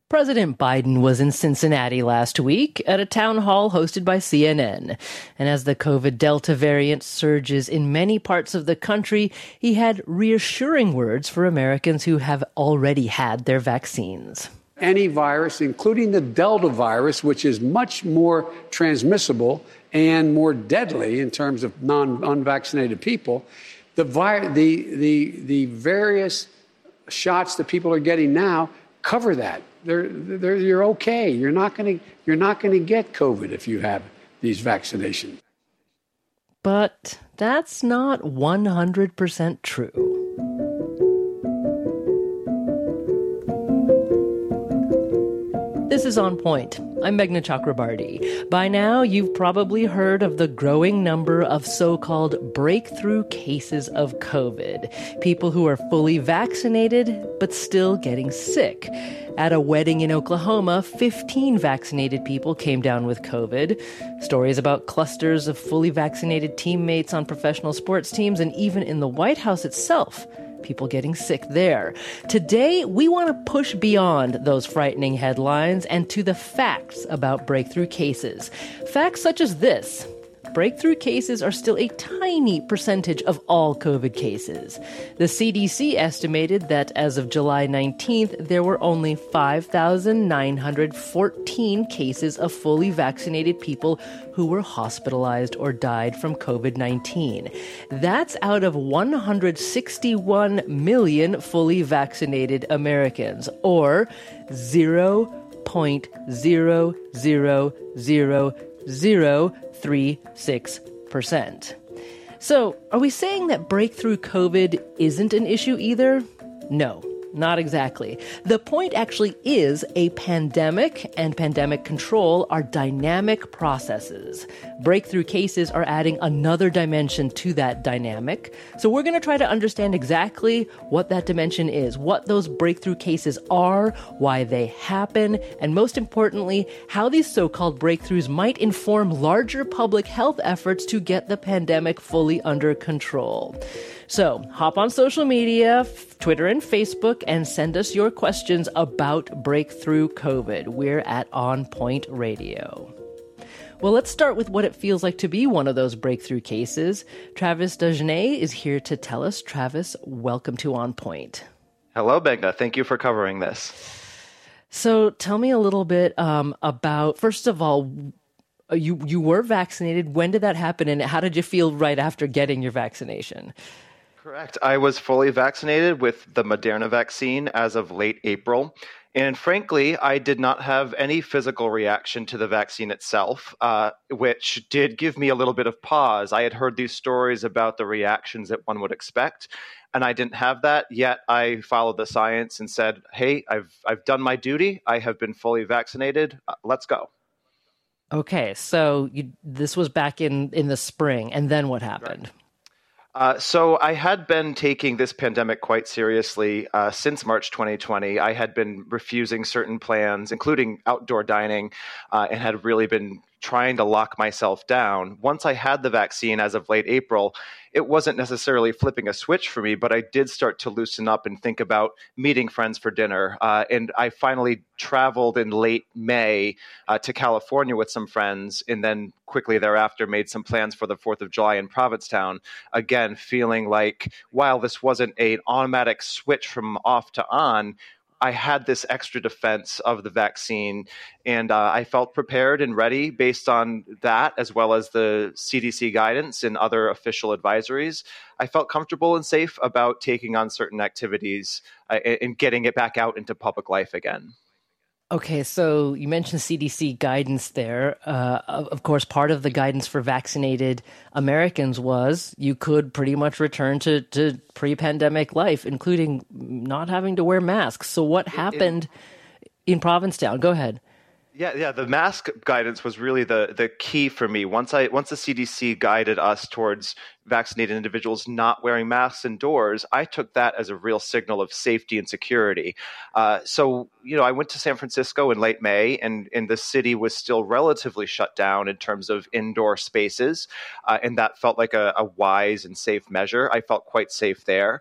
President Biden was in Cincinnati last week at a town hall hosted by CNN. And as the COVID Delta variant surges in many parts of the country, he had reassuring words for Americans who have already had their vaccines. Any virus, including the Delta virus, which is much more transmissible and more deadly in terms of unvaccinated people, the various shots that people are getting now cover that. You're okay. You're not going to get COVID if you have these vaccinations. But that's not 100% true. This is On Point. I'm Meghna Chakrabarti. By now, you've probably heard of the growing number of so-called breakthrough cases of COVID. People who are fully vaccinated, but still getting sick. At a wedding in Oklahoma, 15 vaccinated people came down with COVID. Stories about clusters of fully vaccinated teammates on professional sports teams, and even in the White House itself, people getting sick there. Today, we want to push beyond those frightening headlines and to the facts about breakthrough cases. Facts such as this. Breakthrough cases are still a tiny percentage of all COVID cases. The CDC estimated that as of July 19th, there were only 5,914 cases of fully vaccinated people who were hospitalized or died from COVID-19. That's out of 161 million fully vaccinated Americans, or 0.0000036%. So, are we saying that breakthrough COVID isn't an issue either? No, not exactly. The point actually is a pandemic and pandemic control are dynamic processes. Breakthrough cases are adding another dimension to that dynamic. So we're going to try to understand exactly what that dimension is, what those breakthrough cases are, why they happen, and most importantly, how these so-called breakthroughs might inform larger public health efforts to get the pandemic fully under control. So hop on social media, Twitter and Facebook, and send us your questions about breakthrough COVID. We're at On Point Radio. Well, let's start with what it feels like to be one of those breakthrough cases. Travis Dagenais is here to tell us. Travis, welcome to On Point. Hello, Meghna. Thank you for covering this. So tell me a little bit about, first of all, you were vaccinated. When did that happen, and how did you feel right after getting your vaccination? Correct. I was fully vaccinated with the Moderna vaccine as of late April. And frankly, I did not have any physical reaction to the vaccine itself, which did give me a little bit of pause. I had heard these stories about the reactions that one would expect, and I didn't have that. Yet I followed the science and said, hey, I've done my duty. I have been fully vaccinated. Let's go. Okay, so this was back in the spring, and then what happened? Right. So I had been taking this pandemic quite seriously since March 2020. I had been refusing certain plans, including outdoor dining, and had really been trying to lock myself down. Once I had the vaccine as of late April, it wasn't necessarily flipping a switch for me, but I did start to loosen up and think about meeting friends for dinner. And I finally traveled in late May to California with some friends, and then quickly thereafter made some plans for the 4th of July in Provincetown. Again, feeling like while this wasn't an automatic switch from off to on, I had this extra defense of the vaccine, and I felt prepared and ready based on that, as well as the CDC guidance and other official advisories. I felt comfortable and safe about taking on certain activities and getting it back out into public life again. Okay, so you mentioned CDC guidance there. Of course, part of the guidance for vaccinated Americans was you could pretty much return to pre-pandemic life, including not having to wear masks. So what happened in Provincetown? Go ahead. Yeah. The mask guidance was really the key for me. Once the CDC guided us towards vaccinated individuals not wearing masks indoors, I took that as a real signal of safety and security. So I went to San Francisco in late May, and the city was still relatively shut down in terms of indoor spaces, and that felt like a wise and safe measure. I felt quite safe there.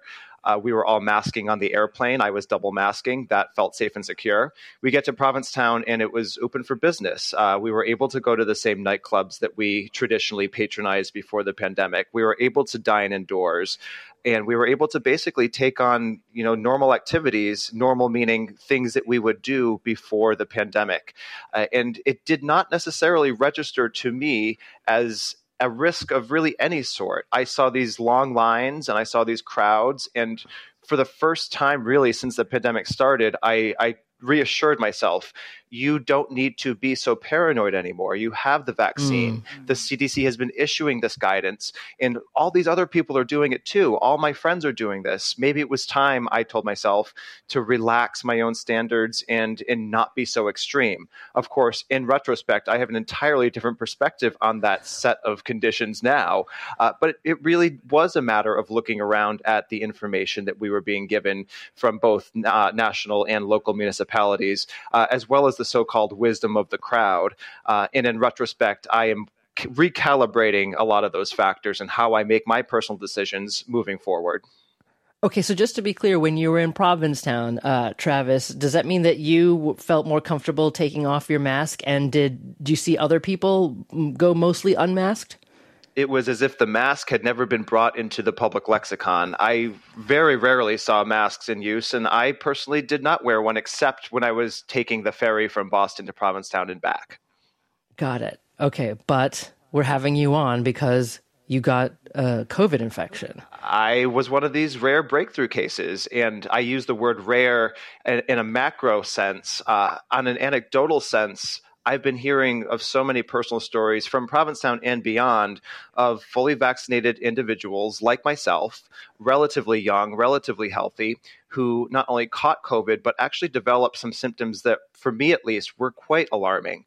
We were all masking on the airplane. I was double masking. That felt safe and secure. We get to Provincetown and it was open for business. We were able to go to the same nightclubs that we traditionally patronized before the pandemic. We were able to dine indoors. And we were able to basically take on, normal activities, normal meaning things that we would do before the pandemic. And it did not necessarily register to me as a risk of really any sort. I saw these long lines and I saw these crowds. And for the first time, really, since the pandemic started, I reassured myself, you don't need to be so paranoid anymore. You have the vaccine. The CDC has been issuing this guidance, and all these other people are doing it too. All my friends are doing this. Maybe it was time, I told myself, to relax my own standards and not be so extreme. Of course, in retrospect, I have an entirely different perspective on that set of conditions now. But it really was a matter of looking around at the information that we were being given from both national and local municipalities, as well as the so-called wisdom of the crowd. And in retrospect, I am recalibrating a lot of those factors and how I make my personal decisions moving forward. Okay, so just to be clear, when you were in Provincetown, Travis, does that mean that you felt more comfortable taking off your mask? And did you see other people go mostly unmasked? It was as if the mask had never been brought into the public lexicon. I very rarely saw masks in use, and I personally did not wear one except when I was taking the ferry from Boston to Provincetown and back. Got it. Okay, but we're having you on because you got a COVID infection. I was one of these rare breakthrough cases, and I use the word rare in a macro sense. On an anecdotal sense, I've been hearing of so many personal stories from Provincetown and beyond of fully vaccinated individuals like myself, relatively young, relatively healthy, who not only caught COVID, but actually developed some symptoms that, for me at least, were quite alarming.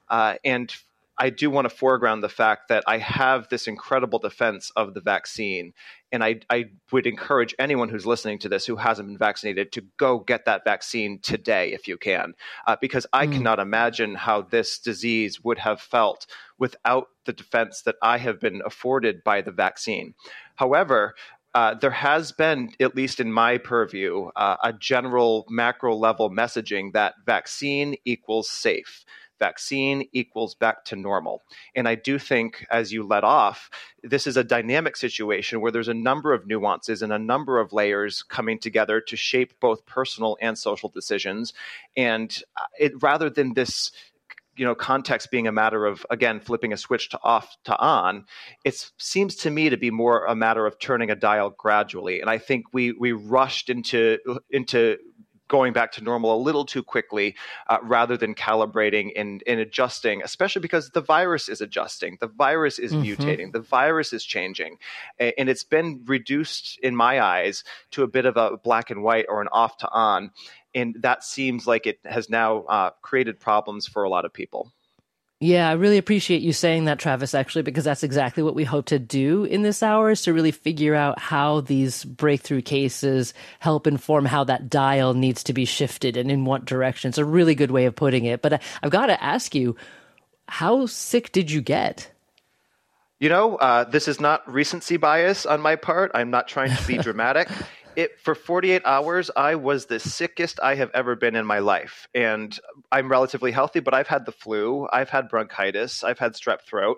And I do want to foreground the fact that I have this incredible defense of the vaccine. And I would encourage anyone who's listening to this who hasn't been vaccinated to go get that vaccine today if you can, because I cannot imagine how this disease would have felt without the defense that I have been afforded by the vaccine. However, there has been, at least in my purview, a general macro level messaging that vaccine equals safe. Vaccine equals back to normal. And I do think, as you let off, this is a dynamic situation where there's a number of nuances and a number of layers coming together to shape both personal and social decisions. And rather than this context being a matter of, again, flipping a switch to off to on, it seems to me to be more a matter of turning a dial gradually. And I think we rushed into going back to normal a little too quickly, rather than calibrating and adjusting, especially because the virus is adjusting. The virus is mutating. The virus is changing. And it's been reduced, in my eyes, to a bit of a black and white or an off to on. And that seems like it has now created problems for a lot of people. Yeah, I really appreciate you saying that, Travis, actually, because that's exactly what we hope to do in this hour, is to really figure out how these breakthrough cases help inform how that dial needs to be shifted and in what direction. It's a really good way of putting it. But I've got to ask you, how sick did you get? This is not recency bias on my part. I'm not trying to be dramatic. For 48 hours, I was the sickest I have ever been in my life. And I'm relatively healthy, but I've had the flu. I've had bronchitis. I've had strep throat.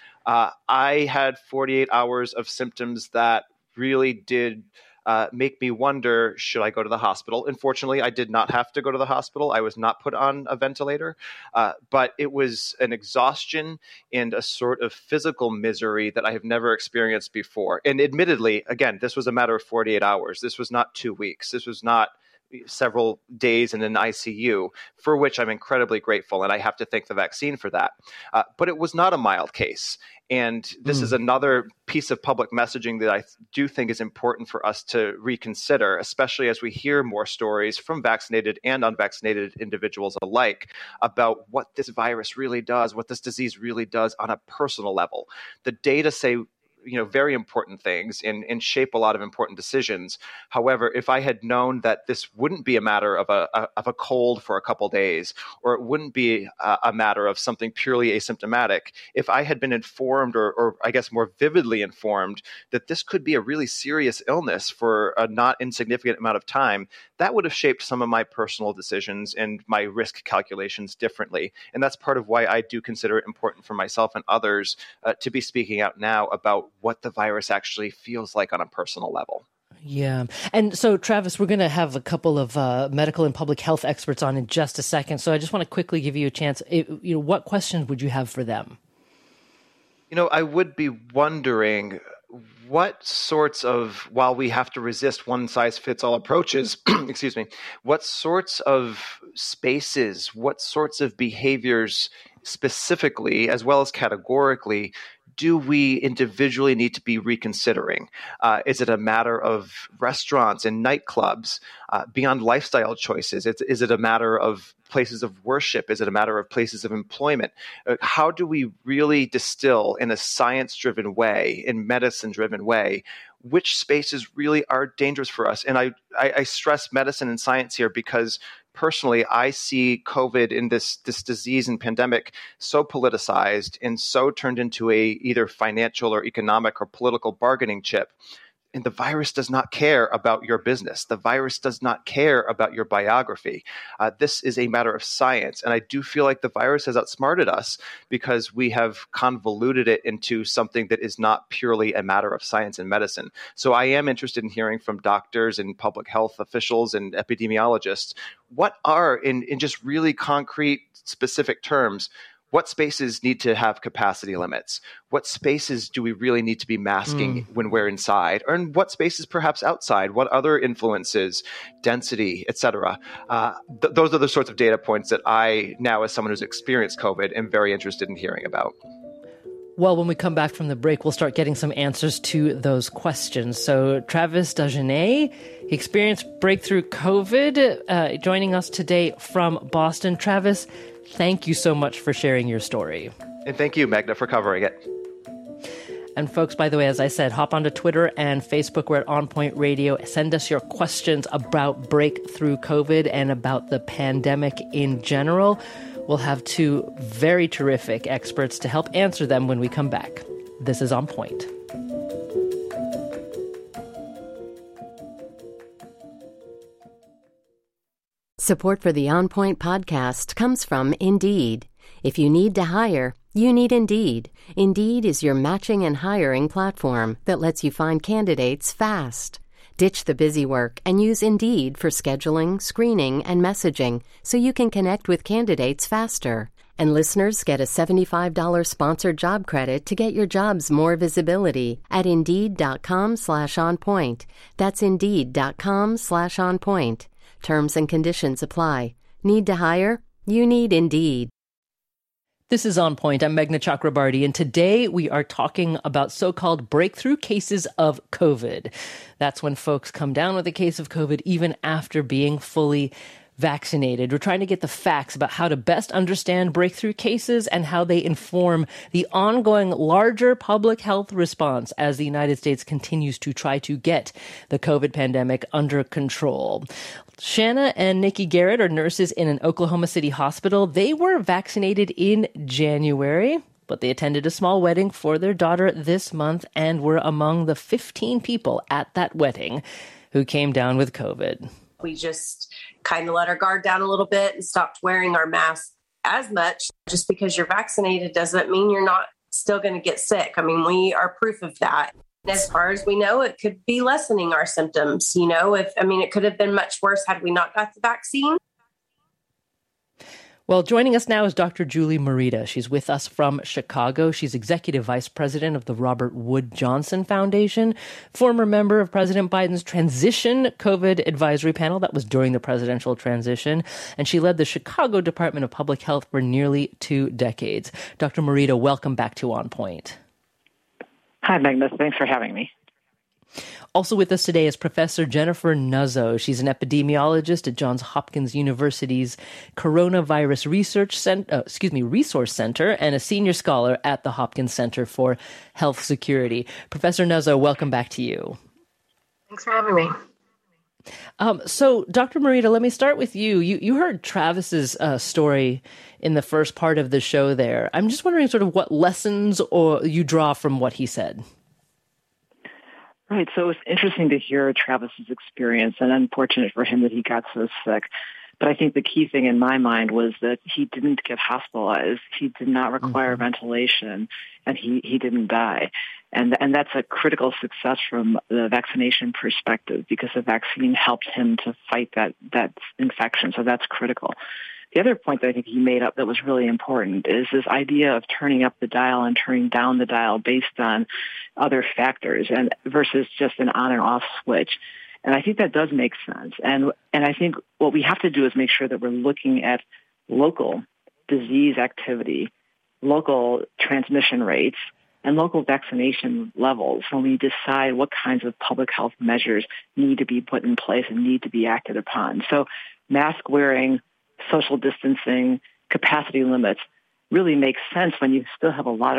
I had 48 hours of symptoms that really did make me wonder, should I go to the hospital? Unfortunately, I did not have to go to the hospital. I was not put on a ventilator, but it was an exhaustion and a sort of physical misery that I have never experienced before. And admittedly, again, this was a matter of 48 hours. This was not 2 weeks. This was not several days in an ICU, for which I'm incredibly grateful. And I have to thank the vaccine for that. But it was not a mild case. And this is another piece of public messaging that I do think is important for us to reconsider, especially as we hear more stories from vaccinated and unvaccinated individuals alike about what this virus really does, what this disease really does on a personal level. The data say very important things and shape a lot of important decisions. However, if I had known that this wouldn't be a matter of a cold for a couple days, or it wouldn't be a matter of something purely asymptomatic, if I had been informed, or I guess more vividly informed, that this could be a really serious illness for a not insignificant amount of time, that would have shaped some of my personal decisions and my risk calculations differently. And that's part of why I do consider it important for myself and others to be speaking out now about what the virus actually feels like on a personal level. Yeah. And so, Travis, we're going to have a couple of medical and public health experts on in just a second. So I just want to quickly give you a chance. What questions would you have for them? I would be wondering what sorts of, while we have to resist one-size-fits-all approaches, excuse me, what sorts of spaces, what sorts of behaviors specifically, as well as categorically, do we individually need to be reconsidering? Is it a matter of restaurants and nightclubs, beyond lifestyle choices? Is it a matter of places of worship? Is it a matter of places of employment? How do we really distill in a science-driven way, in medicine-driven way, which spaces really are dangerous for us? And I stress medicine and science here because personally, I see COVID in this disease and pandemic so politicized and so turned into a either financial or economic or political bargaining chip. And the virus does not care about your business. The virus does not care about your biography. This is a matter of science. And I do feel like the virus has outsmarted us because we have convoluted it into something that is not purely a matter of science and medicine. So I am interested in hearing from doctors and public health officials and epidemiologists, what are, in just really concrete, specific terms, what spaces need to have capacity limits? What spaces do we really need to be masking when we're inside? Or in what spaces perhaps outside? What other influences, density, et cetera? Those are the sorts of data points that I now, as someone who's experienced COVID, am very interested in hearing about. Well, when we come back from the break, we'll start getting some answers to those questions. So Travis Dagenais, he experienced breakthrough COVID, joining us today from Boston. Travis, thank you so much for sharing your story. And thank you, Magda, for covering it. And folks, by the way, as I said, hop onto Twitter and Facebook. We're at On Point Radio. Send us your questions about breakthrough COVID and about the pandemic in general. We'll have two very terrific experts to help answer them when we come back. This is On Point. Support for the On Point podcast comes from Indeed. If you need to hire, you need Indeed. Indeed is your matching and hiring platform that lets you find candidates fast. Ditch the busy work and use Indeed for scheduling, screening, and messaging so you can connect with candidates faster. And listeners get a $75 sponsored job credit to get your jobs more visibility at Indeed.com/onpoint. That's Indeed.com/onpoint. Terms and conditions apply. Need to hire? You need Indeed. This is On Point. I'm Meghna Chakrabarty, and today we are talking about so-called breakthrough cases of COVID. That's when folks come down with a case of COVID even after being fully vaccinated. We're trying to get the facts about how to best understand breakthrough cases and how they inform the ongoing larger public health response as the United States continues to try to get the COVID pandemic under control. Shanna and Nikki Garrett are nurses in an Oklahoma City hospital. They were vaccinated in January, but they attended a small wedding for their daughter this month and were among the 15 people at that wedding who came down with COVID. We just kind of let our guard down a little bit and stopped wearing our masks as much. Just because you're vaccinated doesn't mean you're not still going to get sick. I mean, we are proof of that. As far as we know, it could be lessening our symptoms. It could have been much worse had we not got the vaccine. Well, joining us now is Dr. Julie Morita. She's with us from Chicago. She's Executive Vice President of the Robert Wood Johnson Foundation, former member of President Biden's Transition COVID Advisory Panel. That was during the presidential transition. And she led the Chicago Department of Public Health for nearly 2 decades. Dr. Morita, welcome back to On Point. Hi, Magnus. Thanks for having me. Also with us today is Professor Jennifer Nuzzo. She's an epidemiologist at Johns Hopkins University's Coronavirus Resource Center and a senior scholar at the Hopkins Center for Health Security. Professor Nuzzo, welcome back to you. Thanks for having me. So, Dr. Morita, let me start with you. You heard Travis's story in the first part of the show there. I'm just wondering sort of what lessons you draw from what he said. Right. So it was interesting to hear Travis's experience, and unfortunate for him that he got so sick. But I think the key thing in my mind was that he didn't get hospitalized. He did not require ventilation, and he didn't die. And that's a critical success from the vaccination perspective, because the vaccine helped him to fight that infection. So that's critical. The other point that I think he made up that was really important is this idea of turning up the dial and turning down the dial based on other factors and versus just an on and off switch. And I think that does make sense. And I think what we have to do is make sure that we're looking at local disease activity, local transmission rates, and local vaccination levels when we decide what kinds of public health measures need to be put in place and need to be acted upon. So mask wearing, social distancing, capacity limits really makes sense when you still have a lot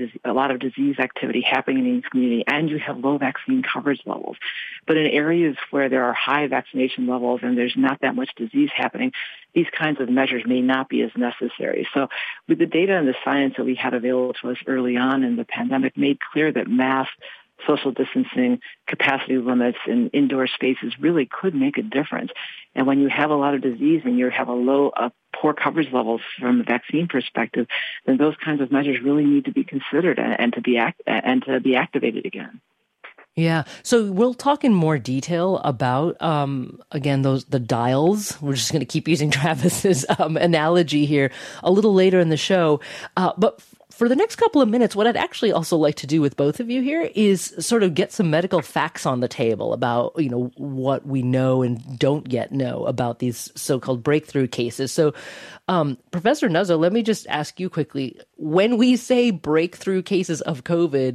of disease activity happening in the community and you have low vaccine coverage levels. But in areas where there are high vaccination levels and there's not that much disease happening, these kinds of measures may not be as necessary. So with the data and the science that we had available to us early on in the pandemic made clear that masks, social distancing, capacity limits, and indoor spaces really could make a difference. And when you have a lot of disease and you have poor coverage levels from a vaccine perspective, then those kinds of measures really need to be considered and to be activated again. Yeah. So we'll talk in more detail about, again, the dials. We're just going to keep using Travis's analogy here a little later in the show. But for the next couple of minutes, what I'd actually also like to do with both of you here is sort of get some medical facts on the table about, what we know and don't yet know about these so-called breakthrough cases. So, Professor Nuzzo, let me just ask you quickly, when we say breakthrough cases of COVID,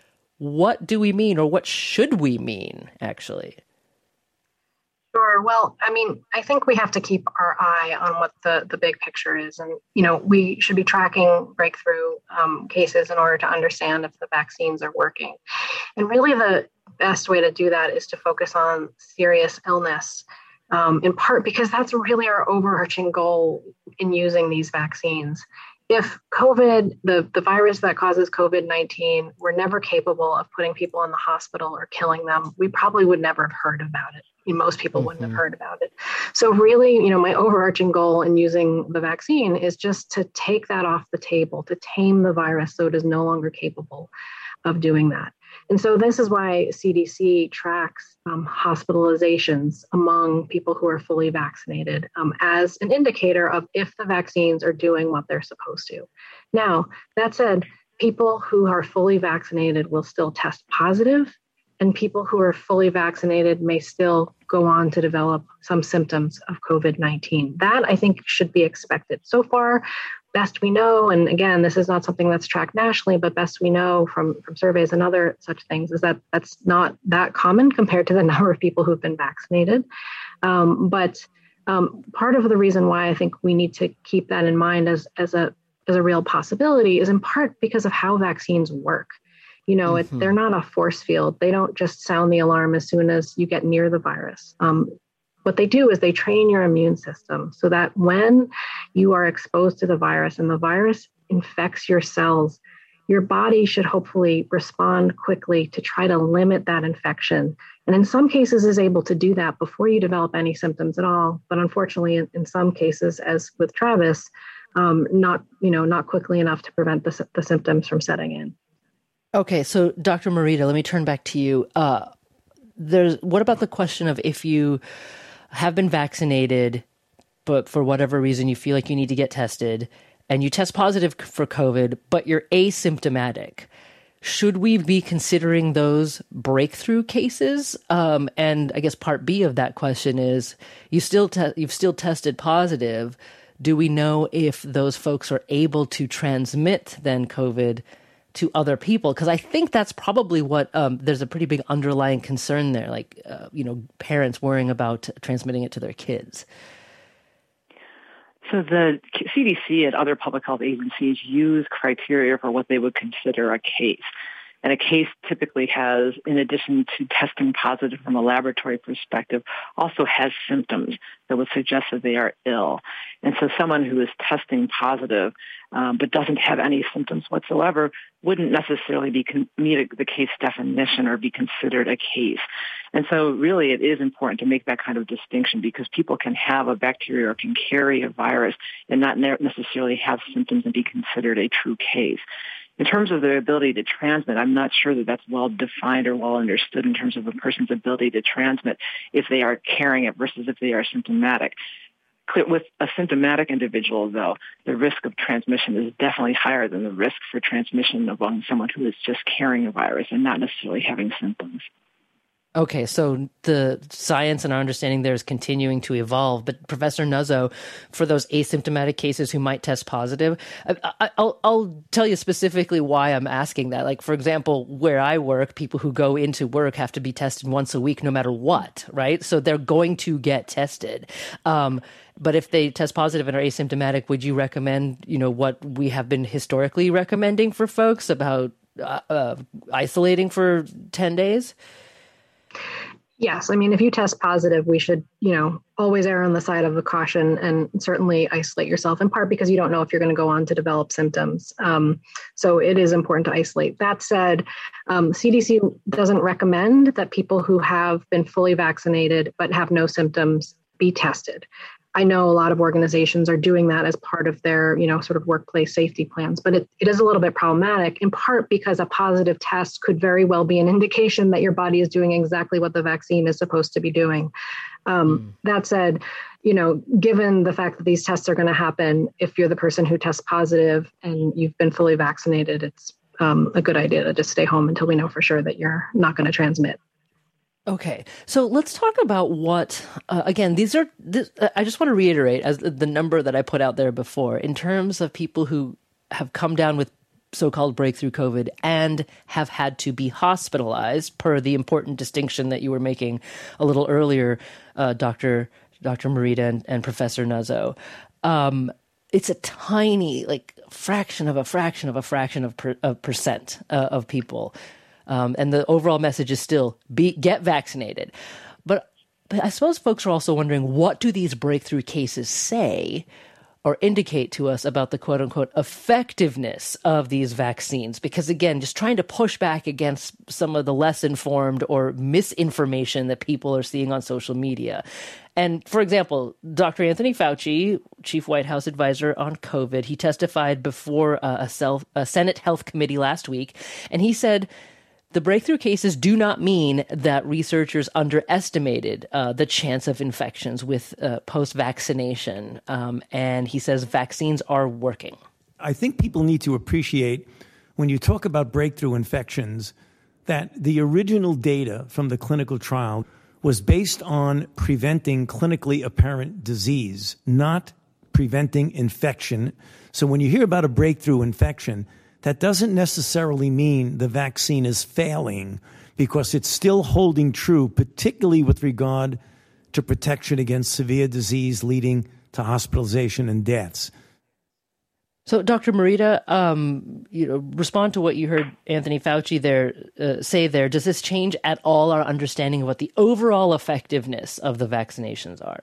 what do we mean, or what should we mean, actually? Sure. Well, I think we have to keep our eye on what the big picture is. And, we should be tracking breakthrough cases in order to understand if the vaccines are working. And really the best way to do that is to focus on serious illness, in part because that's really our overarching goal in using these vaccines. If COVID, the virus that causes COVID-19, were never capable of putting people in the hospital or killing them, we probably would never have heard about it. Most people wouldn't have heard about it. So really, my overarching goal in using the vaccine is just to take that off the table, to tame the virus so it is no longer capable of doing that. And so this is why CDC tracks hospitalizations among people who are fully vaccinated as an indicator of if the vaccines are doing what they're supposed to. Now, that said, people who are fully vaccinated will still test positive, and people who are fully vaccinated may still go on to develop some symptoms of COVID-19. That, I think, should be expected. So far, best we know, and again, this is not something that's tracked nationally, but best we know from surveys and other such things, is that that's not that common compared to the number of people who've been vaccinated. But part of the reason why I think we need to keep that in mind as a real possibility is in part because of how vaccines work. They're not a force field. They don't just sound the alarm as soon as you get near the virus. What they do is they train your immune system so that when you are exposed to the virus and the virus infects your cells, your body should hopefully respond quickly to try to limit that infection. And in some cases is able to do that before you develop any symptoms at all. But unfortunately, in some cases, as with Travis, not quickly enough to prevent the symptoms from setting in. Okay, so Dr. Morita, let me turn back to you. What about the question of if you have been vaccinated, but for whatever reason you feel like you need to get tested, and you test positive for COVID, but you're asymptomatic? Should we be considering those breakthrough cases? And I guess part B of that question is, you've still tested positive. Do we know if those folks are able to transmit then COVID to other people? Because I think that's probably what there's a pretty big underlying concern there, like, parents worrying about transmitting it to their kids. So the CDC and other public health agencies use criteria for what they would consider a case. And a case typically has, in addition to testing positive from a laboratory perspective, also has symptoms that would suggest that they are ill. And so someone who is testing positive but doesn't have any symptoms whatsoever wouldn't necessarily meet the case definition or be considered a case. And so really it is important to make that kind of distinction, because people can have a bacteria or can carry a virus and not necessarily have symptoms and be considered a true case. In terms of their ability to transmit, I'm not sure that that's well defined or well understood in terms of a person's ability to transmit if they are carrying it versus if they are symptomatic. With a symptomatic individual, though, the risk of transmission is definitely higher than the risk for transmission among someone who is just carrying a virus and not necessarily having symptoms. Okay, so the science and our understanding there is continuing to evolve. But Professor Nuzzo, for those asymptomatic cases who might test positive, I'll tell you specifically why I'm asking that. Like, for example, where I work, people who go into work have to be tested once a week no matter what, right? So they're going to get tested. But if they test positive and are asymptomatic, would you recommend, what we have been historically recommending for folks about isolating for 10 days? Yes. I mean, if you test positive, we should, always err on the side of the caution and certainly isolate yourself, in part because you don't know if you're going to go on to develop symptoms. So it is important to isolate. That said, CDC doesn't recommend that people who have been fully vaccinated but have no symptoms be tested. I know a lot of organizations are doing that as part of their, sort of workplace safety plans, but it is a little bit problematic, in part because a positive test could very well be an indication that your body is doing exactly what the vaccine is supposed to be doing. That said, given the fact that these tests are going to happen, if you're the person who tests positive and you've been fully vaccinated, it's a good idea to just stay home until we know for sure that you're not going to transmit. Okay, so let's talk about what, again, I just want to reiterate as the number that I put out there before, in terms of people who have come down with so-called breakthrough COVID and have had to be hospitalized, per the important distinction that you were making a little earlier, Dr. Morita and Professor Nuzzo. It's a tiny, fraction of a fraction of percent of people. And the overall message is still get vaccinated. But I suppose folks are also wondering, what do these breakthrough cases say or indicate to us about the quote-unquote effectiveness of these vaccines? Because, again, just trying to push back against some of the less informed or misinformation that people are seeing on social media. And, for example, Dr. Anthony Fauci, chief White House advisor on COVID, he testified before a Senate Health Committee last week, and he said the breakthrough cases do not mean that researchers underestimated the chance of infections with post-vaccination. And he says vaccines are working. I think people need to appreciate, when you talk about breakthrough infections, that the original data from the clinical trial was based on preventing clinically apparent disease, not preventing infection. So when you hear about a breakthrough infection, that doesn't necessarily mean the vaccine is failing, because it's still holding true, particularly with regard to protection against severe disease leading to hospitalization and deaths. So, Dr. Morita, respond to what you heard Anthony Fauci say there. Does this change at all our understanding of what the overall effectiveness of the vaccinations are?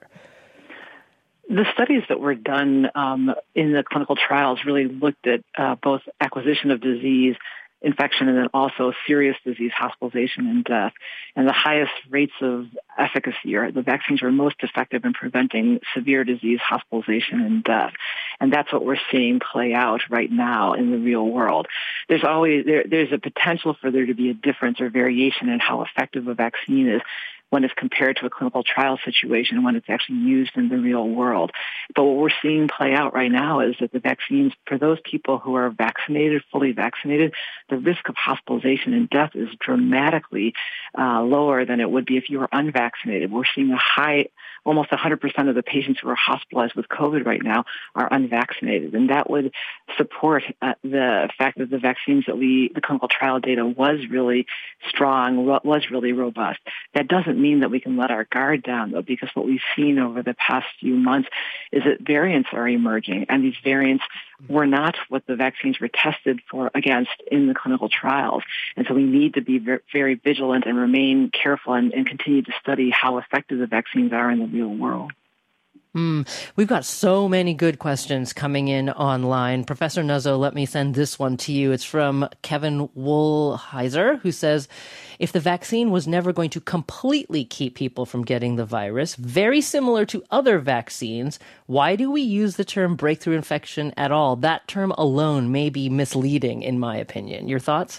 The studies that were done in the clinical trials really looked at both acquisition of disease, infection, and then also serious disease, hospitalization, and death. And the highest rates of efficacy, or the vaccines were most effective in preventing severe disease, hospitalization, and death. And that's what we're seeing play out right now in the real world. There's always there's a potential for there to be a difference or variation in how effective a vaccine is when it's compared to a clinical trial situation, when it's actually used in the real world. But what we're seeing play out right now is that the vaccines, for those people who are vaccinated, fully vaccinated, the risk of hospitalization and death is dramatically lower than it would be if you were unvaccinated. We're seeing a high almost 100% of the patients who are hospitalized with COVID right now are unvaccinated. And that would support the fact that the vaccines that the clinical trial data was really strong, was really robust. That doesn't mean that we can let our guard down, though, because what we've seen over the past few months is that variants are emerging, and these variants were not what the vaccines were tested for against in the clinical trials. And so we need to be very, very vigilant and remain careful and continue to study how effective the vaccines are in the real world. We've got so many good questions coming in online. Professor Nuzzo, let me send this one to you. It's from Kevin Woolheiser, who says, if the vaccine was never going to completely keep people from getting the virus, very similar to other vaccines, why do we use the term breakthrough infection at all? That term alone may be misleading, in my opinion. Your thoughts?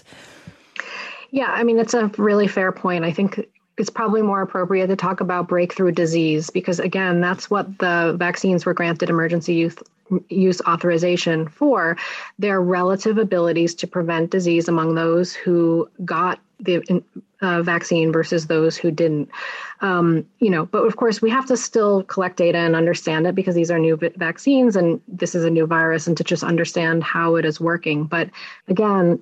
Yeah, I mean, it's a really fair point. I think it's probably more appropriate to talk about breakthrough disease because, again, that's what the vaccines were granted emergency use authorization for, their relative abilities to prevent disease among those who got the vaccine versus those who didn't. But of course, we have to still collect data and understand it because these are new vaccines and this is a new virus, and to just understand how it is working. But again,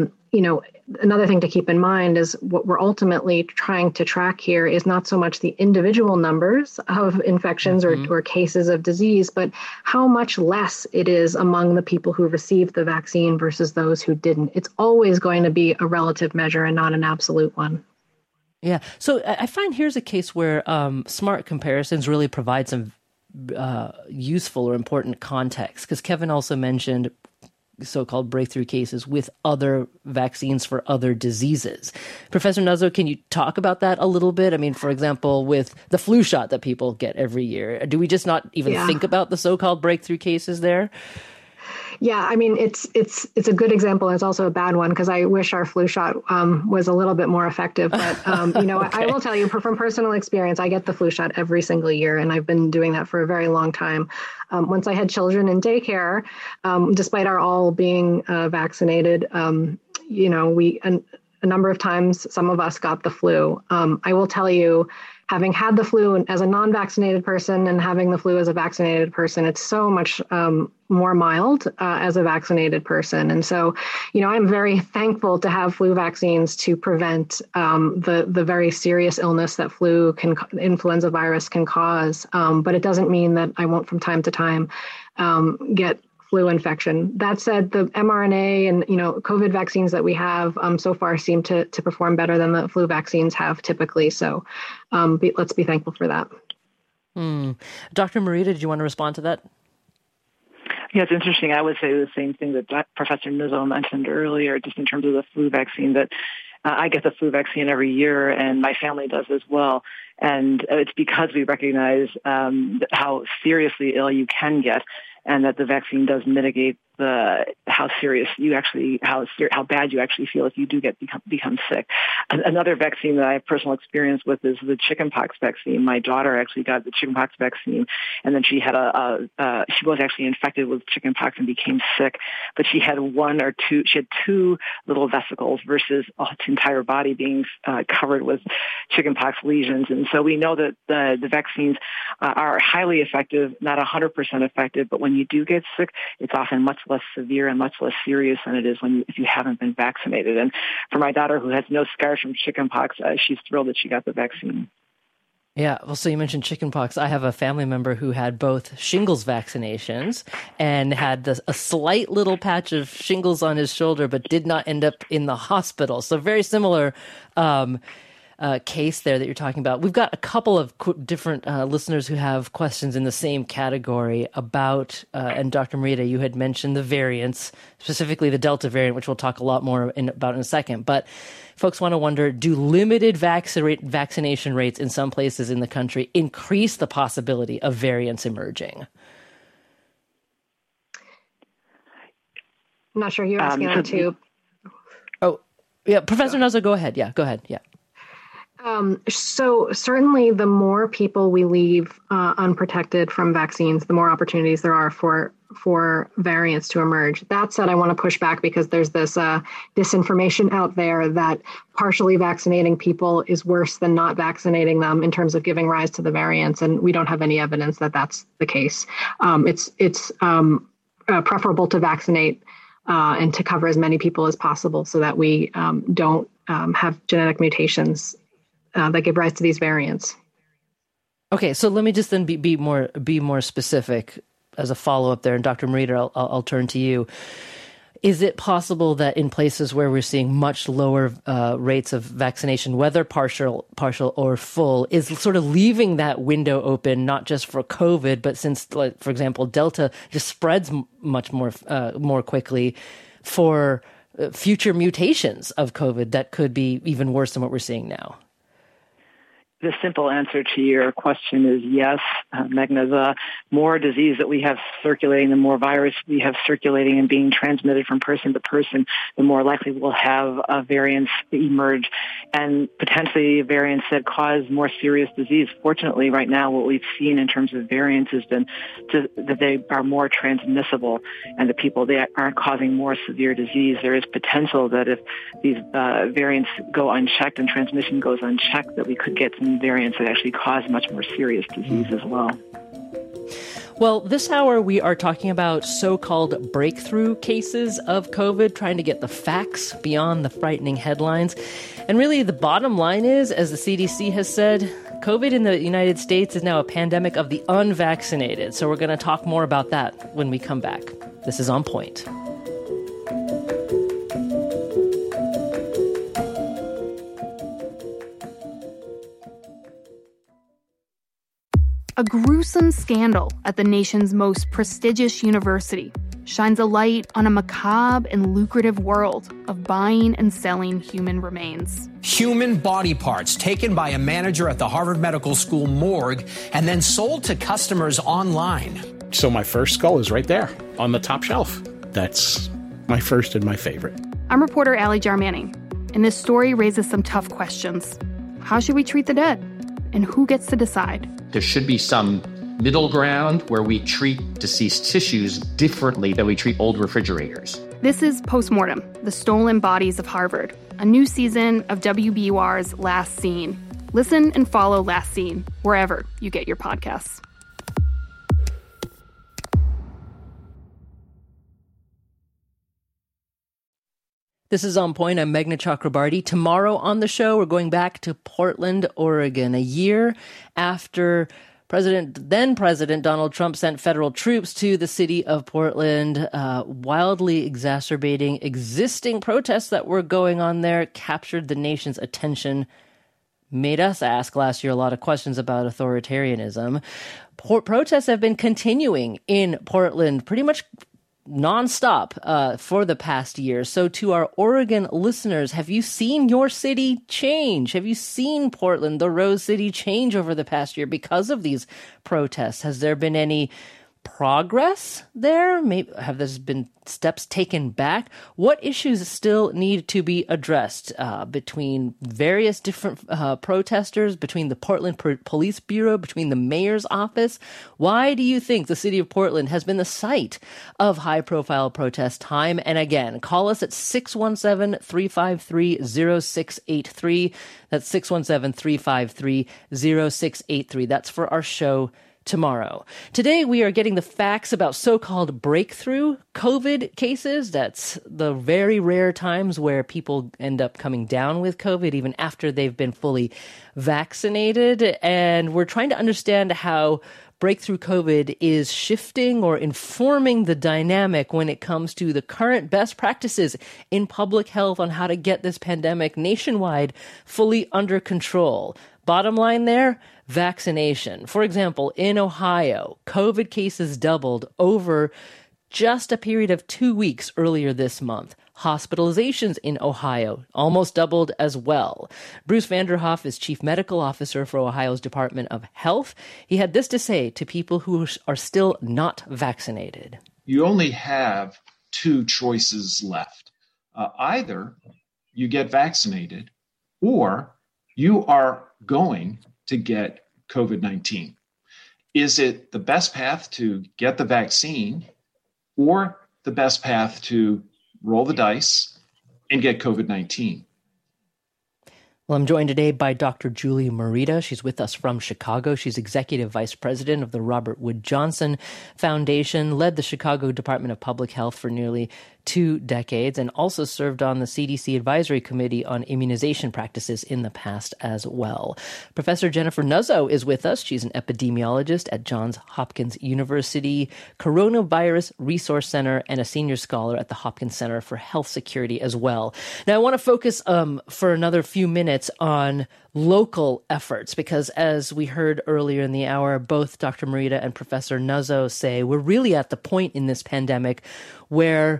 another thing to keep in mind is what we're ultimately trying to track here is not so much the individual numbers of infections or cases of disease, but how much less it is among the people who received the vaccine versus those who didn't. It's always going to be a relative measure and not an absolute one. Yeah. So I find here's a case where smart comparisons really provide some useful or important context, because Kevin also mentioned so-called breakthrough cases with other vaccines for other diseases. Professor Nuzzo, can you talk about that a little bit? I mean, for example, with the flu shot that people get every year, do we just not even think about the so-called breakthrough cases there? Yeah, I mean, it's a good example, and it's also a bad one because I wish our flu shot was a little bit more effective. But okay. I will tell you from personal experience, I get the flu shot every single year, and I've been doing that for a very long time. Once I had children in daycare, despite our all being vaccinated, we a number of times some of us got the flu. I will tell you, having had the flu as a non-vaccinated person and having the flu as a vaccinated person, it's so much more mild as a vaccinated person. And so, I'm very thankful to have flu vaccines to prevent the very serious illness that influenza virus can cause. But it doesn't mean that I won't from time to time get flu infection. That said, the mRNA and COVID vaccines that we have so far seem to perform better than the flu vaccines have typically. So let's be thankful for that. Dr. Morita, did you want to respond to that? Yeah, it's interesting. I would say the same thing that Professor Nuzzo mentioned earlier, just in terms of the flu vaccine, that I get the flu vaccine every year, and my family does as well. And it's because we recognize how seriously ill you can get, and that the vaccine does mitigate how bad you actually feel if you do become sick. Another vaccine that I have personal experience with is the chickenpox vaccine. My daughter actually got the chickenpox vaccine, and then she had she was actually infected with chickenpox and became sick, but she had two little vesicles versus her entire body being covered with chickenpox lesions. And so we know that the vaccines are highly effective, not 100% effective, but when you do get sick, it's often much less severe and much less serious than it is if you haven't been vaccinated. And for my daughter, who has no scars from chickenpox, she's thrilled that she got the vaccine. Yeah, well, so you mentioned chickenpox. I have a family member who had both shingles vaccinations and had a slight little patch of shingles on his shoulder, but did not end up in the hospital. So very similar case there that you're talking about. We've got a couple of different listeners who have questions in the same category about, and Dr. Morita, you had mentioned the variants, specifically the Delta variant, which we'll talk a lot more about in a second. But folks want to wonder, do limited vaccination rates in some places in the country increase the possibility of variants emerging? I'm not sure you're asking that too. Oh, yeah. Professor Nuzzo, go ahead. Yeah, go ahead. Yeah. So certainly the more people we leave unprotected from vaccines, the more opportunities there are for variants to emerge. That said, I want to push back because there's this disinformation out there that partially vaccinating people is worse than not vaccinating them in terms of giving rise to the variants. And we don't have any evidence that that's the case. It's preferable to vaccinate and to cover as many people as possible so that we don't have genetic mutations that give rise to these variants. Okay, so let me just then be more specific as a follow-up there. And Dr. Morita, I'll turn to you. Is it possible that in places where we're seeing much lower rates of vaccination, whether partial or full, is sort of leaving that window open, not just for COVID, but since, like, for example, Delta just spreads much more quickly, for future mutations of COVID that could be even worse than what we're seeing now? The simple answer to your question is yes, Meghna. The more disease that we have circulating, the more virus we have circulating and being transmitted from person to person, the more likely we'll have variants emerge, and potentially variants that cause more serious disease. Fortunately, right now, what we've seen in terms of variants has been that they are more transmissible, and the people, they aren't causing more severe disease. There is potential that if these variants go unchecked and transmission goes unchecked, that we could get some variants that actually cause much more serious disease as well. Well, this hour we are talking about so-called breakthrough cases of COVID, trying to get the facts beyond the frightening headlines. And really the bottom line is, as the CDC has said, COVID in the United States is now a pandemic of the unvaccinated. So we're going to talk more about that when we come back. This is On Point. A gruesome scandal at the nation's most prestigious university shines a light on a macabre and lucrative world of buying and selling human remains. Human body parts taken by a manager at the Harvard Medical School morgue and then sold to customers online. So my first skull is right there on the top shelf. That's my first and my favorite. I'm reporter Allie Jarmanning, and this story raises some tough questions. How should we treat the dead? And who gets to decide? There should be some middle ground where we treat deceased tissues differently than we treat old refrigerators. This is Postmortem, the Stolen Bodies of Harvard, a new season of WBUR's Last Scene. Listen and follow Last Scene wherever you get your podcasts. This is On Point. I'm Meghna Chakrabarty. Tomorrow on the show, we're going back to Portland, Oregon, a year after then President Donald Trump sent federal troops to the city of Portland, wildly exacerbating existing protests that were going on there, captured the nation's attention, made us ask last year a lot of questions about authoritarianism. Protests have been continuing in Portland pretty much nonstop for the past year. So to our Oregon listeners, have you seen your city change? Have you seen Portland, the Rose City, change over the past year because of these protests? Has there been any progress there? Maybe have there been steps taken back? What issues still need to be addressed between various different protesters, between the Portland Police Bureau, between the mayor's office? Why do you think the city of Portland has been the site of high-profile protests time and again? Call us at 617-353-0683. That's 617-353-0683. That's for our show tomorrow. Today, we are getting the facts about so-called breakthrough COVID cases. That's the very rare times where people end up coming down with COVID even after they've been fully vaccinated. And we're trying to understand how breakthrough COVID is shifting or informing the dynamic when it comes to the current best practices in public health on how to get this pandemic nationwide fully under control. Bottom line there, vaccination. For example, in Ohio, COVID cases doubled over just a period of 2 weeks earlier this month. Hospitalizations in Ohio almost doubled as well. Bruce Vanderhoff is Chief Medical Officer for Ohio's Department of Health. He had this to say to people who are still not vaccinated. You only have two choices left. Either you get vaccinated or you are going to get COVID-19. Is it the best path to get the vaccine or the best path to roll the dice and get COVID-19? Well, I'm joined today by Dr. Julie Morita. She's with us from Chicago. She's Executive Vice President of the Robert Wood Johnson Foundation, led the Chicago Department of Public Health for nearly 2 decades, and also served on the CDC Advisory Committee on immunization practices in the past as well. Professor Jennifer Nuzzo is with us. She's an epidemiologist at Johns Hopkins University Coronavirus Resource Center and a senior scholar at the Hopkins Center for Health Security as well. Now, I want to focus for another few minutes on local efforts, because as we heard earlier in the hour, both Dr. Morita and Professor Nuzzo say we're really at the point in this pandemic where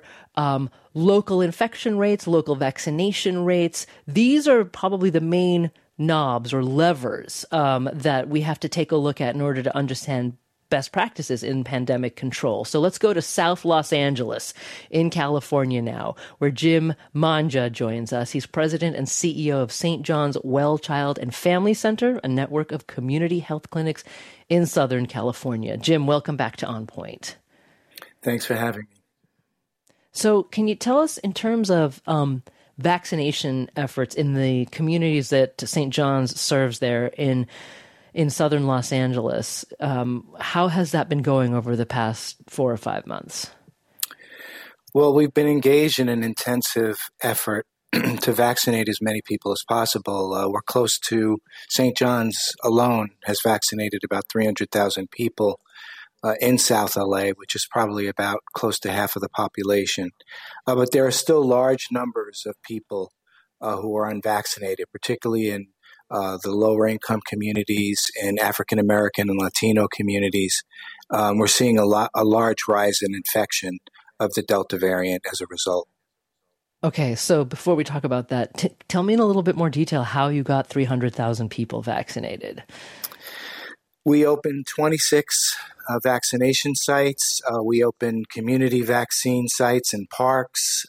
local infection rates, local vaccination rates, these are probably the main knobs or levers that we have to take a look at in order to understand best practices in pandemic control. So let's go to South Los Angeles in California now, where Jim Manja joins us. He's president and CEO of St. John's Well Child and Family Center, a network of community health clinics in Southern California. Jim, welcome back to On Point. Thanks for having me. So can you tell us, in terms of vaccination efforts in the communities that St. John's serves there in Southern Los Angeles, how has that been going over the past 4 or 5 months? Well, we've been engaged in an intensive effort to vaccinate as many people as possible. We're close to, St. John's alone has vaccinated about 300,000 people in South LA, which is probably about close to half of the population. But there are still large numbers of people who are unvaccinated, particularly in the lower income communities and African American and Latino communities. We're seeing a large rise in infection of the Delta variant as a result. Okay, so before we talk about that, tell me in a little bit more detail how you got 300,000 people vaccinated. We opened 26 vaccination sites. We opened community vaccine sites in parks.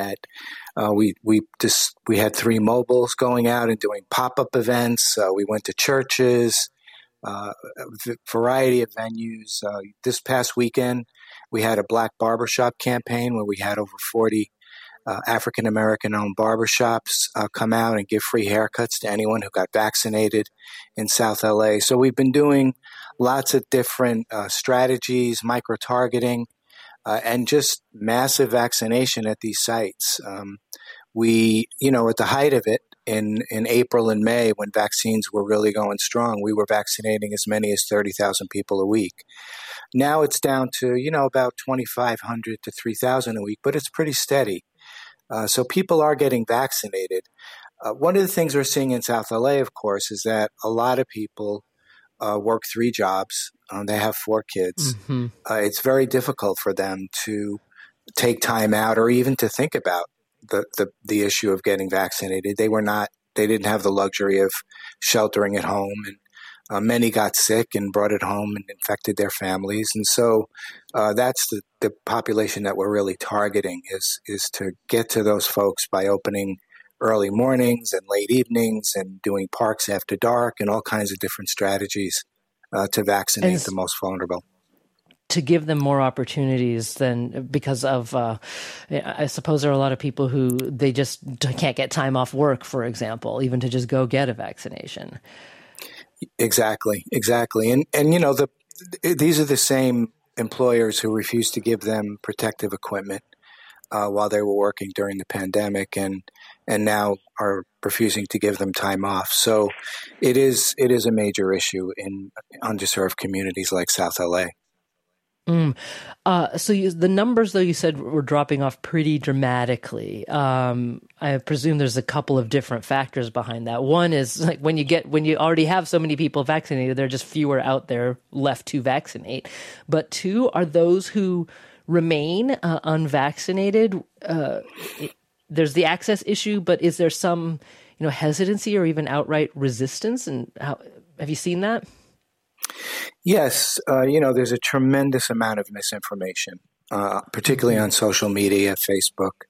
We had 3 mobiles going out and doing pop-up events. We went to churches, a variety of venues. This past weekend, we had a Black Barbershop campaign where we had over 40 African-American-owned barbershops come out and give free haircuts to anyone who got vaccinated in South LA. So we've been doing lots of different strategies, micro-targeting, and just massive vaccination at these sites. At the height of it, in April and May, when vaccines were really going strong, we were vaccinating as many as 30,000 people a week. Now it's down to, about 2,500 to 3,000 a week, but it's pretty steady. So people are getting vaccinated. One of the things we're seeing in South LA, of course, is that a lot of people work 3 jobs. They have 4 kids. Mm-hmm. It's very difficult for them to take time out or even to think about the issue of getting vaccinated. They didn't have the luxury of sheltering at home, and many got sick and brought it home and infected their families. And so that's the population that we're really targeting is to get to those folks by opening early mornings and late evenings and doing parks after dark and all kinds of different strategies to vaccinate the most vulnerable. To give them more opportunities than because of, I suppose there are a lot of people who they just can't get time off work, for example, even to just go get a vaccination. Exactly. And these are the same employers who refused to give them protective equipment while they were working during the pandemic, and now are refusing to give them time off. So it is a major issue in underserved communities like South LA. So the numbers, though, you said were dropping off pretty dramatically. I presume there's a couple of different factors behind that. One is like when you already have so many people vaccinated, there are just fewer out there left to vaccinate. But 2, are those who remain unvaccinated. There's the access issue, but is there some hesitancy or even outright resistance? And have you seen that? Yes, there's a tremendous amount of misinformation, particularly on social media, Facebook,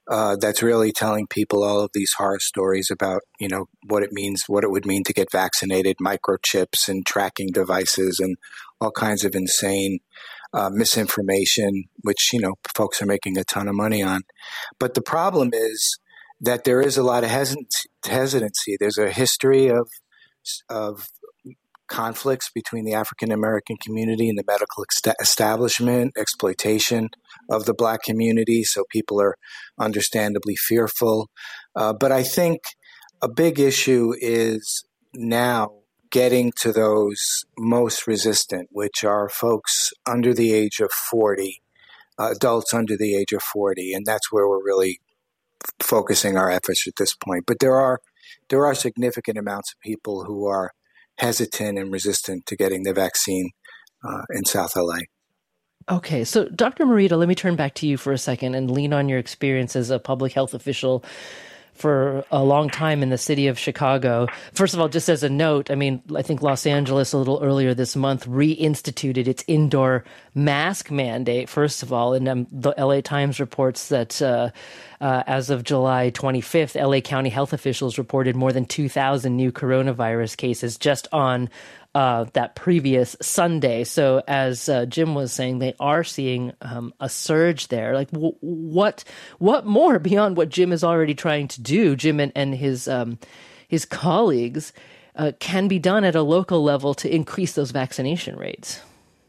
that's really telling people all of these horror stories about, what it would mean to get vaccinated, microchips and tracking devices and all kinds of insane misinformation, which, folks are making a ton of money on. But the problem is that there is a lot of hesitancy. There's a history of conflicts between the African American community and the medical establishment, exploitation of the Black community. So people are understandably fearful. But I think a big issue is now getting to those most resistant, which are folks under the age of 40, adults under the age of 40. And that's where we're really focusing our efforts at this point. But there are significant amounts of people who are hesitant and resistant to getting the vaccine in South LA. Okay, so Dr. Morita, let me turn back to you for a second and lean on your experience as a public health official for a long time in the city of Chicago. First of all, just as a note, I think Los Angeles a little earlier this month reinstituted its indoor mask mandate, first of all. And the LA Times reports that as of July 25th, LA County health officials reported more than 2,000 new coronavirus cases just on that previous Sunday. So as Jim was saying, they are seeing a surge there. Like what more beyond what Jim is already trying to do, Jim and his colleagues, can be done at a local level to increase those vaccination rates?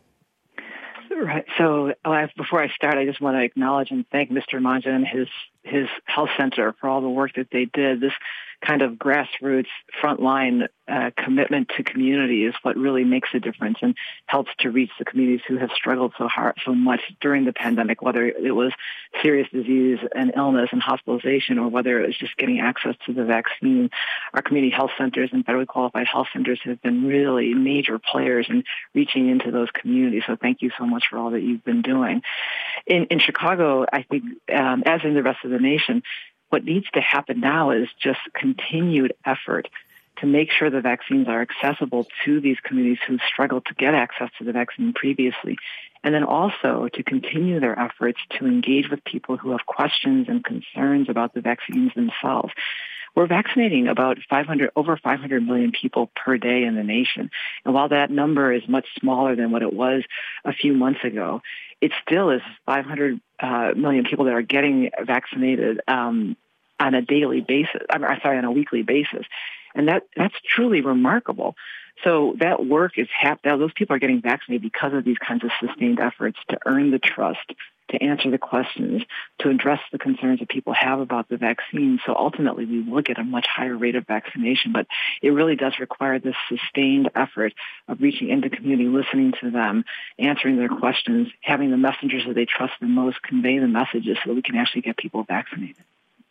Right. So before I start, I just want to acknowledge and thank Mr. Manja and his health center for all the work that they did. This kind of grassroots frontline commitment to community is what really makes a difference and helps to reach the communities who have struggled so much during the pandemic, whether it was serious disease and illness and hospitalization or whether it was just getting access to the vaccine. Our community health centers and federally qualified health centers have been really major players in reaching into those communities. So thank you so much for all that you've been doing. In Chicago, I think, as in the rest of the nation, what needs to happen now is just continued effort to make sure the vaccines are accessible to these communities who struggled to get access to the vaccine previously. And then also to continue their efforts to engage with people who have questions and concerns about the vaccines themselves. We're vaccinating about over 500 million people per day in the nation. And while that number is much smaller than what it was a few months ago, it still is 500 million people that are getting vaccinated on a daily basis. On a weekly basis. And that's truly remarkable. So that work is happening. Those people are getting vaccinated because of these kinds of sustained efforts to earn the trust, to answer the questions, to address the concerns that people have about the vaccine. So ultimately, we will get a much higher rate of vaccination. But it really does require this sustained effort of reaching into community, listening to them, answering their questions, having the messengers that they trust the most convey the messages so that we can actually get people vaccinated.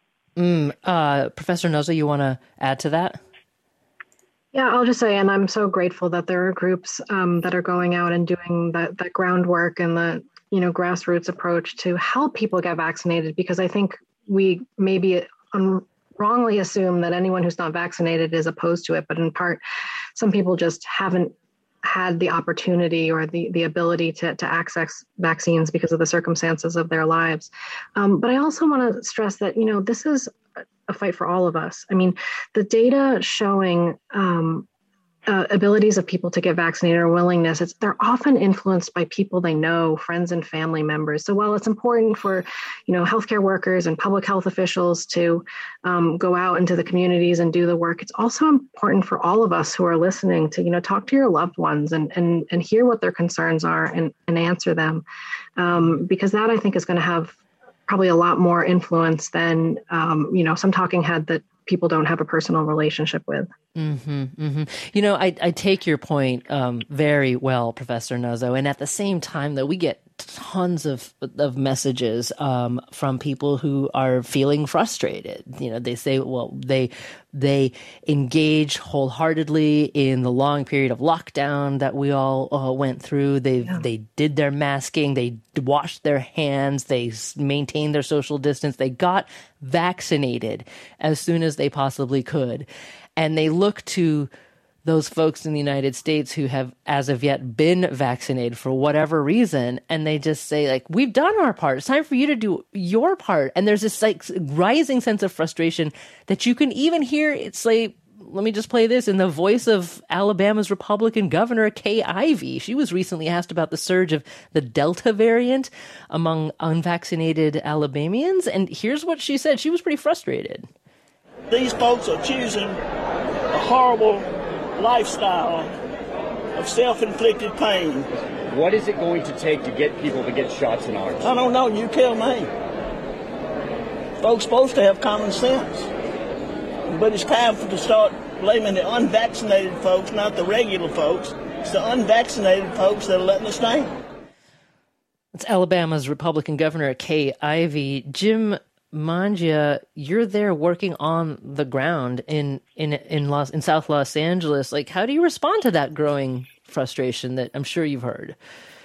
Professor Nuzzo, you want to add to that? Yeah, I'll just say, and I'm so grateful that there are groups that are going out and doing that groundwork and the grassroots approach to help people get vaccinated, because I think we maybe wrongly assume that anyone who's not vaccinated is opposed to it, but in part, some people just haven't had the opportunity or the ability to access vaccines because of the circumstances of their lives. But I also want to stress that, this is a fight for all of us. I mean, the data showing abilities of people to get vaccinated or willingness, they're often influenced by people they know, friends and family members. So while it's important for, healthcare workers and public health officials to go out into the communities and do the work, it's also important for all of us who are listening to, talk to your loved ones and hear what their concerns are and answer them. Because that, I think, is going to have probably a lot more influence than, some talking head that people don't have a personal relationship with. Mm-hmm, mm-hmm. I take your point very well, Professor Nuzzo. And at the same time, though, we get tons of messages from people who are feeling frustrated. They say, well, they engaged wholeheartedly in the long period of lockdown that we all went through. They did their masking. They washed their hands. They maintained their social distance. They got vaccinated as soon as they possibly could. And they look to those folks in the United States who have as of yet been vaccinated for whatever reason, and they just say, like, we've done our part. It's time for you to do your part. And there's this like rising sense of frustration that you can even hear. It's like, let me just play this in the voice of Alabama's Republican Governor Kay Ivey. She was recently asked about the surge of the Delta variant among unvaccinated Alabamians, and here's what she said. She was pretty frustrated. These folks are choosing a horrible lifestyle of self-inflicted pain. What is it going to take to get people to get shots in arms? I don't know. You tell me. Folks supposed to have common sense. But it's time to start blaming the unvaccinated folks, not the regular folks. It's the unvaccinated folks that are letting us down. It's Alabama's Republican Governor Kay Ivey. Jim Mangia, you're there working on the ground in South Los Angeles. Like, how do you respond to that growing frustration that I'm sure you've heard?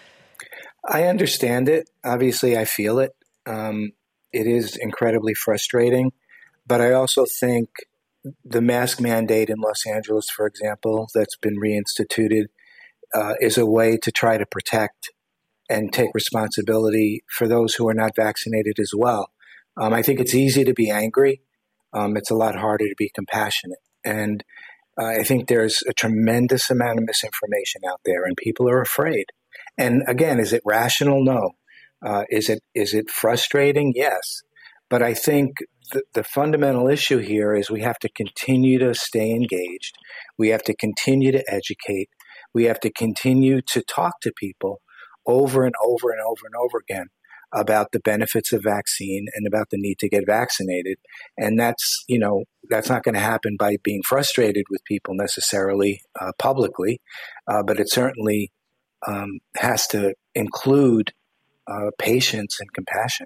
I understand it. Obviously, I feel it. It is incredibly frustrating, but I also think the mask mandate in Los Angeles, for example, that's been reinstituted, is a way to try to protect and take responsibility for those who are not vaccinated as well. I think it's easy to be angry. It's a lot harder to be compassionate. And I think there's a tremendous amount of misinformation out there, and people are afraid. And again, is it rational? No. Is it frustrating? Yes. But I think the fundamental issue here is we have to continue to stay engaged. We have to continue to educate. We have to continue to talk to people over and over and over and over again about the benefits of vaccine and about the need to get vaccinated. And that's not going to happen by being frustrated with people necessarily publicly, but it certainly has to include patience and compassion.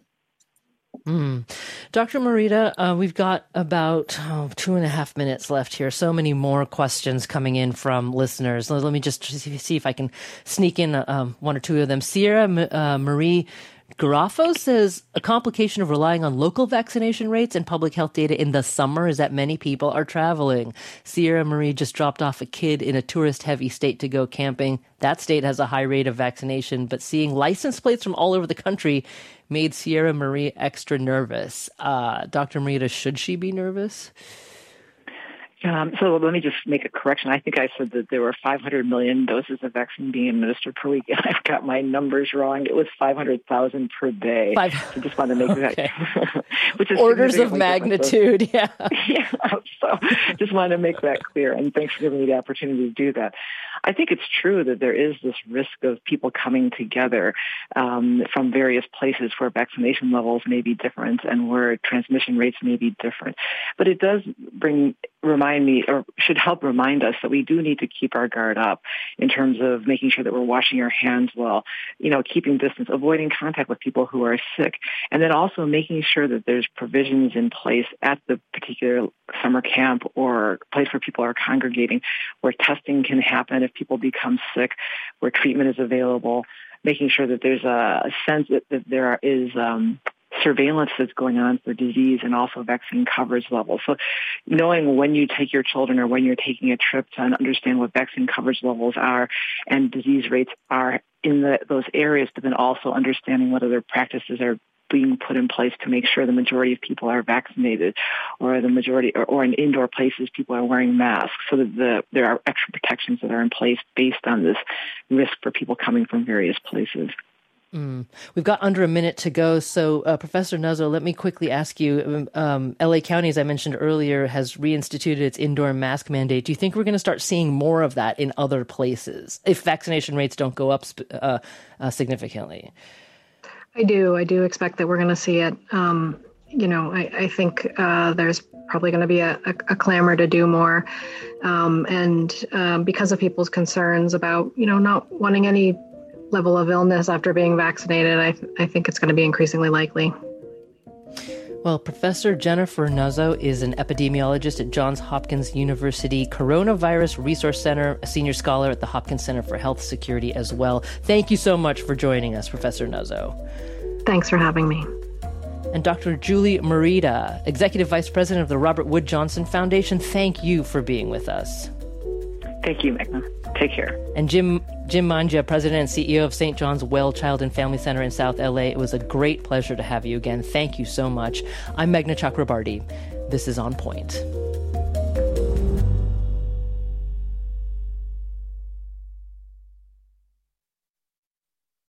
Dr. Morita, we've got about 2.5 minutes left here. So many more questions coming in from listeners. Let me just see if I can sneak in one or two of them. Sierra Marie Garafo says a complication of relying on local vaccination rates and public health data in the summer is that many people are traveling. Sierra Marie just dropped off a kid in a tourist-heavy state to go camping. That state has a high rate of vaccination, but seeing license plates from all over the country made Sierra Marie extra nervous. Dr. Morita, should she be nervous? So let me just make a correction. I think I said that there were 500 million doses of vaccine being administered per week. I've got my numbers wrong. It was 500,000 per day. So just wanted to make that. Which is orders of magnitude, yeah. Yeah. So just wanted to make that clear. And thanks for giving me the opportunity to do that. I think it's true that there is this risk of people coming together from various places where vaccination levels may be different and where transmission rates may be different. But it does should help remind us that we do need to keep our guard up in terms of making sure that we're washing our hands well, keeping distance, avoiding contact with people who are sick, and then also making sure that there's provisions in place at the particular summer camp or place where people are congregating, where testing can happen if people become sick, where treatment is available, making sure that there's a sense that there is surveillance that's going on for disease and also vaccine coverage levels. So knowing when you take your children or when you're taking a trip to understand what vaccine coverage levels are and disease rates are in those areas, but then also understanding what other practices are being put in place to make sure the majority of people are vaccinated, or the majority, or in indoor places, people are wearing masks, so that there are extra protections that are in place based on this risk for people coming from various places. We've got under a minute to go. So, Professor Nuzzo, let me quickly ask you, LA County, as I mentioned earlier, has reinstituted its indoor mask mandate. Do you think we're going to start seeing more of that in other places if vaccination rates don't go up significantly? I do expect that we're going to see it. I think there's probably going to be a clamor to do more. And because of people's concerns about, not wanting any level of illness after being vaccinated, I think it's going to be increasingly likely. Well, Professor Jennifer Nuzzo is an epidemiologist at Johns Hopkins University Coronavirus Resource Center, a senior scholar at the Hopkins Center for Health Security as well. Thank you so much for joining us, Professor Nuzzo. Thanks for having me. And Dr. Julie Morita, Executive Vice President of the Robert Wood Johnson Foundation, thank you for being with us. Thank you, Meghna. Take care. And Jim Manja, President and CEO of St. John's Well Child and Family Center in South LA, it was a great pleasure to have you again. Thank you so much. I'm Meghna Chakrabarty. This is On Point.